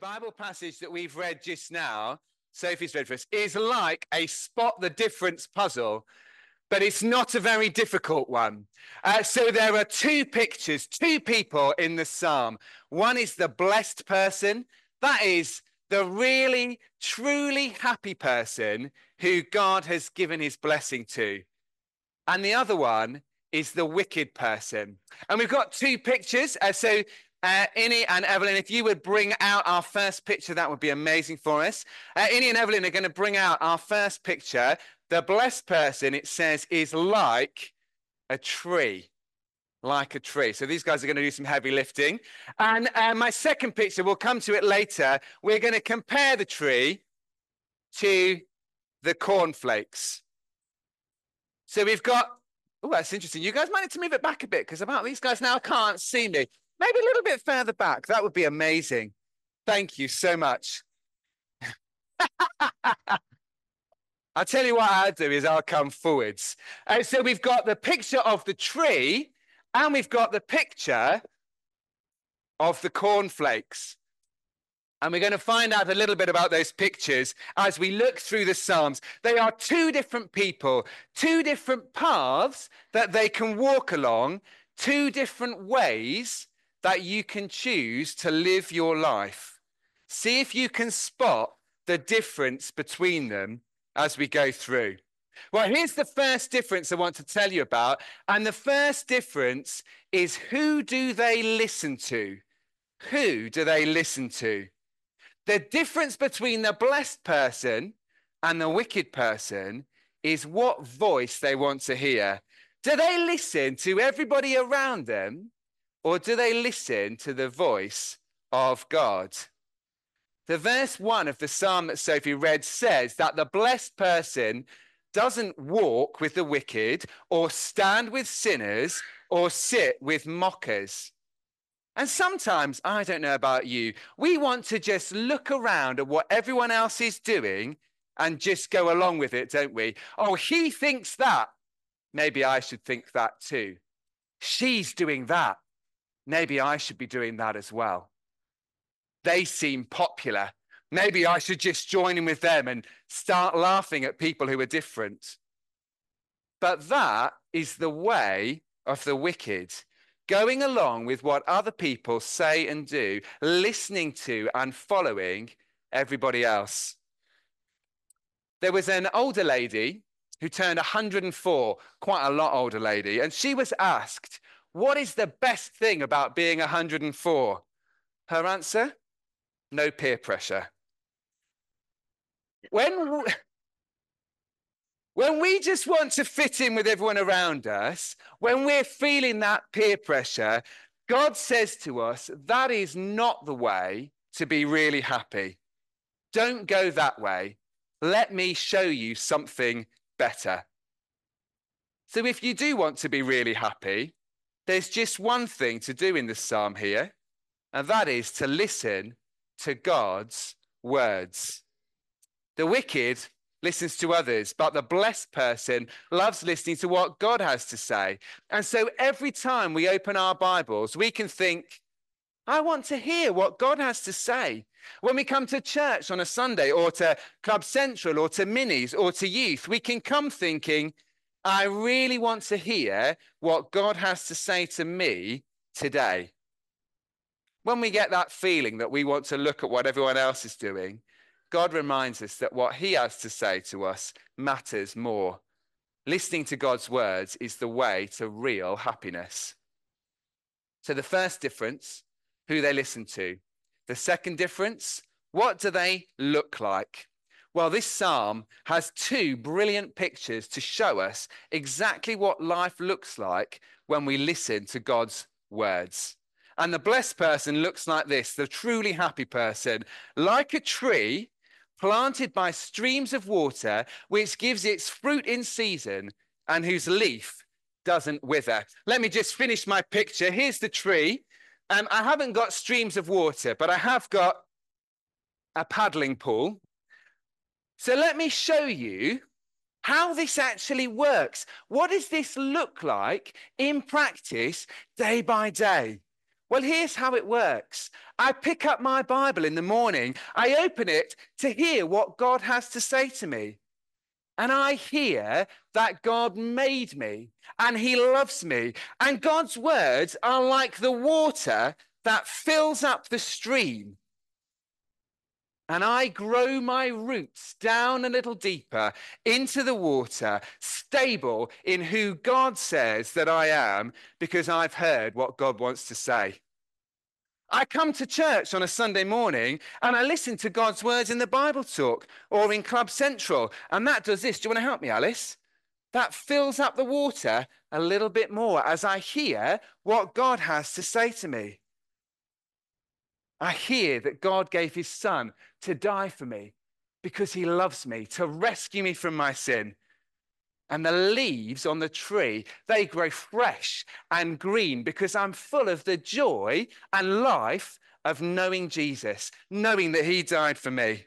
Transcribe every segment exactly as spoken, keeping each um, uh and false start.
Bible passage that we've read just now, Sophie's read for us, is like a spot the difference puzzle, but it's not a very difficult one. Uh, so there are two pictures, two people in the psalm. One is the blessed person. That is the really, truly happy person who God has given his blessing to. And the other one is the wicked person. And we've got two pictures. Uh, so uh, Innie and Evelyn, if you would bring out our first picture, that would be amazing for us. Uh, Innie and Evelyn are going to bring out our first picture. The blessed person, it says, is like a tree. Like a tree. So these guys are going to do some heavy lifting. And uh, my second picture, we'll come to it later. We're going to compare the tree to the cornflakes. So we've got, oh, that's interesting. You guys might need to move it back a bit because about these guys now can't see me. Maybe a little bit further back. That would be amazing. Thank you so much. I'll tell you what I'll do is I'll come forwards. Uh, so we've got the picture of the tree and we've got the picture of the cornflakes. And we're going to find out a little bit about those pictures as we look through the Psalms. They are two different people, two different paths that they can walk along, two different ways that you can choose to live your life. See if you can spot the difference between them as we go through. Well, here's the first difference I want to tell you about. And the first difference is, who do they listen to? Who do they listen to? The difference between the blessed person and the wicked person is what voice they want to hear. Do they listen to everybody around them, or do they listen to the voice of God? The verse one of the psalm that Sophie read says that the blessed person doesn't walk with the wicked, or stand with sinners, or sit with mockers. And sometimes, I don't know about you, we want to just look around at what everyone else is doing and just go along with it, don't we? Oh, he thinks that. Maybe I should think that too. She's doing that. Maybe I should be doing that as well. They seem popular. Maybe I should just join in with them and start laughing at people who are different. But that is the way of the wicked. Going along with what other people say and do, listening to and following everybody else. There was an older lady who turned one hundred and four, quite a lot older lady, and she was asked, what is the best thing about being one hundred and four? Her answer? No peer pressure. When... When we just want to fit in with everyone around us, when we're feeling that peer pressure, God says to us, that is not the way to be really happy. Don't go that way. Let me show you something better. So if you do want to be really happy, there's just one thing to do in the psalm here, and that is to listen to God's words. The wicked listens to others, but the blessed person loves listening to what God has to say. And so every time we open our Bibles, we can think, I want to hear what God has to say. When we come to church on a Sunday, or to Club Central, or to Minis, or to youth, we can come thinking, I really want to hear what God has to say to me today. When we get that feeling that we want to look at what everyone else is doing, God reminds us that what he has to say to us matters more. Listening to God's words is the way to real happiness. So the first difference, who they listen to. The second difference, what do they look like? Well, this psalm has two brilliant pictures to show us exactly what life looks like when we listen to God's words. And the blessed person looks like this, the truly happy person, like a tree planted by streams of water, which gives its fruit in season and whose leaf doesn't wither. Let me just finish my picture. Here's the tree. Um, I haven't got streams of water, but I have got a paddling pool. So let me show you how this actually works. What does this look like in practice day by day? Well, here's how it works. I pick up my Bible in the morning. I open it to hear what God has to say to me. And I hear that God made me and he loves me. And God's words are like the water that fills up the stream. And I grow my roots down a little deeper into the water, stable in who God says that I am, because I've heard what God wants to say. I come to church on a Sunday morning and I listen to God's words in the Bible Talk or in Club Central. And that does this. Do you want to help me, Alice? That fills up the water a little bit more as I hear what God has to say to me. I hear that God gave his son to die for me because he loves me, to rescue me from my sin. And the leaves on the tree, they grow fresh and green because I'm full of the joy and life of knowing Jesus, knowing that he died for me.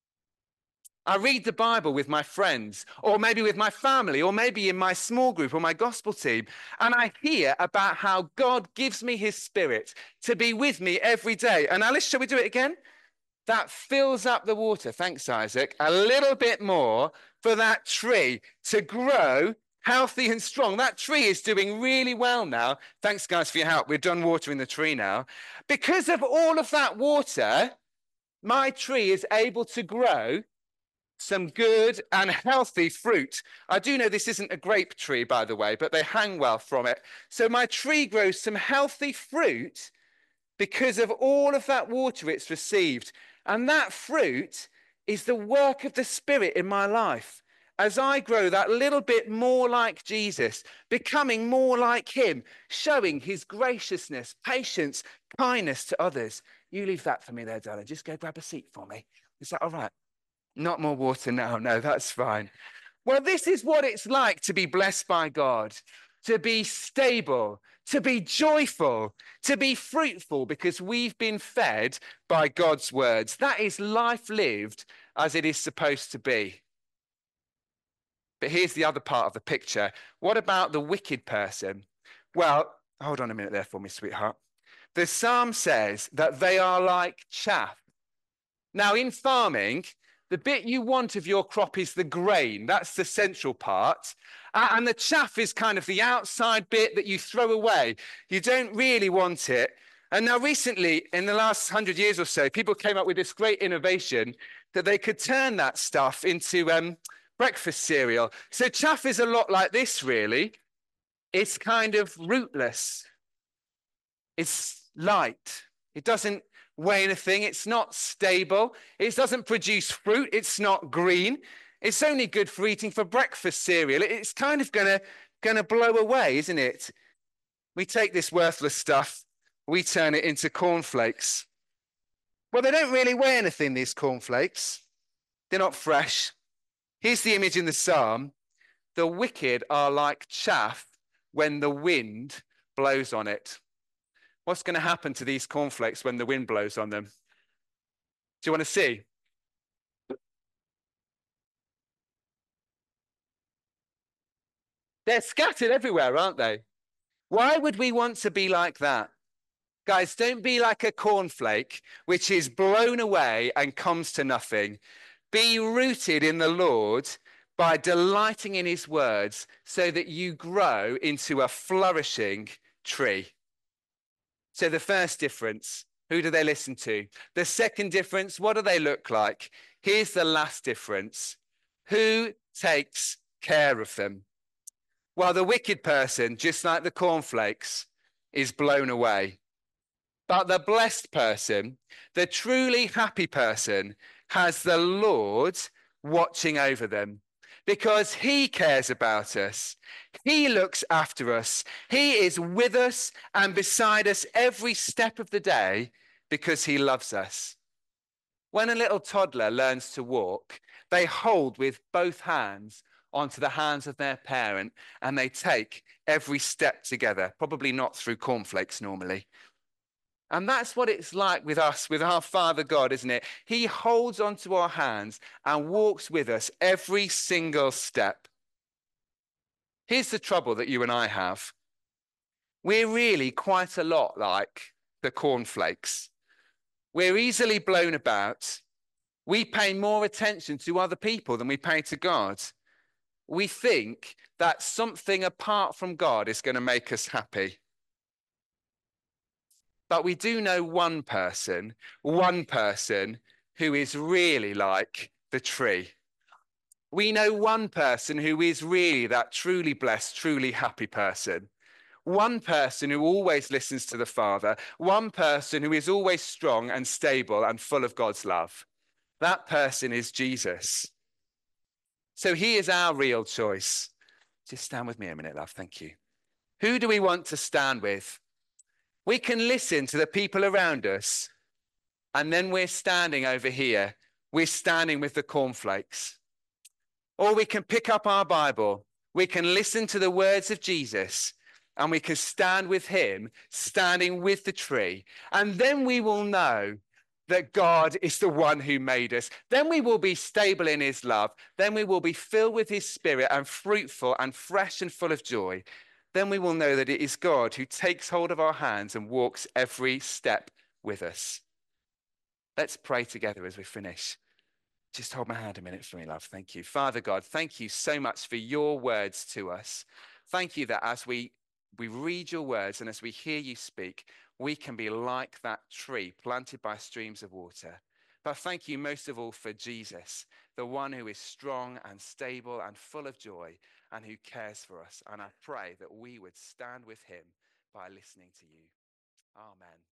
I read the Bible with my friends, or maybe with my family, or maybe in my small group or my gospel team, and I hear about how God gives me his spirit to be with me every day. And Alice, shall we do it again? That fills up the water, thanks, Isaac, a little bit more for that tree to grow healthy and strong. That tree is doing really well now. Thanks, guys, for your help. We're done watering the tree now. Because of all of that water, my tree is able to grow some good and healthy fruit. I do know this isn't a grape tree, by the way, but they hang well from it. So my tree grows some healthy fruit because of all of that water it's received. And that fruit is the work of the Spirit in my life. As I grow that little bit more like Jesus, becoming more like him, showing his graciousness, patience, kindness to others. You leave that for me there, darling. Just go grab a seat for me. Is that all right? Not more water now. No, that's fine. Well, this is what it's like to be blessed by God, to be stable, to be joyful, to be fruitful, because we've been fed by God's words. That is life lived as it is supposed to be. But here's the other part of the picture. What about the wicked person? Well, hold on a minute there for me, sweetheart. The psalm says that they are like chaff. Now, in farming, the bit you want of your crop is the grain. That's the central part. Uh, and the chaff is kind of the outside bit that you throw away. You don't really want it. And now recently, in the last hundred years or so, people came up with this great innovation that they could turn that stuff into um, breakfast cereal. So chaff is a lot like this, really. It's kind of rootless. It's light. It doesn't weigh anything. It's not stable. It doesn't produce fruit. It's not green. It's only good for eating for breakfast cereal. It's kind of gonna gonna blow away, isn't it? We take this worthless stuff, we turn it into cornflakes. Well, they don't really weigh anything, these cornflakes. They're not fresh. Here's the image in the psalm. The wicked are like chaff when the wind blows on it. What's going to happen to these cornflakes when the wind blows on them? Do you want to see? They're scattered everywhere, aren't they? Why would we want to be like that? Guys, don't be like a cornflake, which is blown away and comes to nothing. Be rooted in the Lord by delighting in his words so that you grow into a flourishing tree. So the first difference, who do they listen to? The second difference, what do they look like? Here's the last difference. Who takes care of them? Well, the wicked person, just like the cornflakes, is blown away. But the blessed person, the truly happy person, has the Lord watching over them. Because he cares about us. He looks after us. He is with us and beside us every step of the day because he loves us. When a little toddler learns to walk, they hold with both hands onto the hands of their parent and they take every step together, probably not through cornflakes normally. And that's what it's like with us, with our Father God, isn't it? He holds onto our hands and walks with us every single step. Here's the trouble that you and I have. We're really quite a lot like the cornflakes. We're easily blown about. We pay more attention to other people than we pay to God. We think that something apart from God is going to make us happy. But we do know one person, one person who is really like the tree. We know one person who is really that truly blessed, truly happy person. One person who always listens to the Father. One person who is always strong and stable and full of God's love. That person is Jesus. So he is our real choice. Just stand with me a minute, love. Thank you. Who do we want to stand with? We can listen to the people around us, and then we're standing over here. We're standing with the cornflakes. Or we can pick up our Bible. We can listen to the words of Jesus, and we can stand with him, standing with the tree. And then we will know that God is the one who made us. Then we will be stable in his love. Then we will be filled with his spirit and fruitful and fresh and full of joy. Then we will know that it is God who takes hold of our hands and walks every step with us. Let's pray together as we finish. Just hold my hand a minute for me, love. Thank you. Father God, thank you so much for your words to us. Thank you that as we, we read your words and as we hear you speak, we can be like that tree planted by streams of water. But thank you most of all for Jesus, the one who is strong and stable and full of joy and who cares for us. And I pray that we would stand with him by listening to you. Amen.